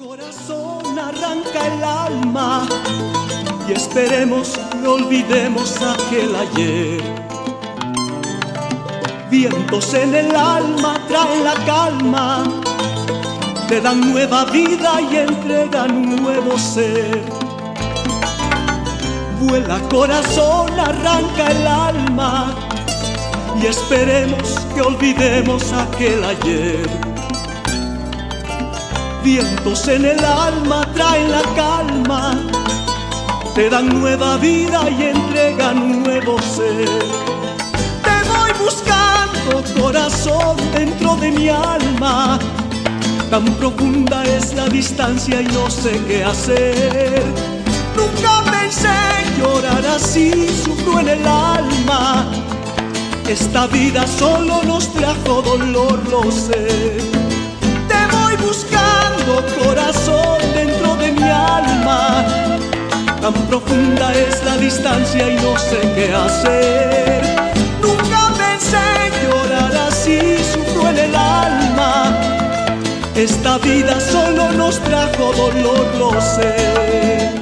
Corazón arranca el alma y esperemos no olvidemos aquel ayer. Vientos en el alma traen la calma, te dan nueva vida y entregan un nuevo ser. Vuela corazón, arranca el alma y esperemos que olvidemos aquel ayer. Vientos en el alma traen la calma, te dan nueva vida y entregan un nuevo ser. Te voy buscando, corazón, dentro de mi alma. Tan profunda es la distancia y no sé qué hacer. Nunca pensé llorar así, sufro en el alma. Esta vida solo nos trajo dolor, lo sé. Te voy buscando, corazón, dentro de mi alma. Tan profunda es la distancia y no sé qué hacer. Nunca pensé llorar así, sufro en el alma. Esta vida solo nos trajo dolor, lo sé.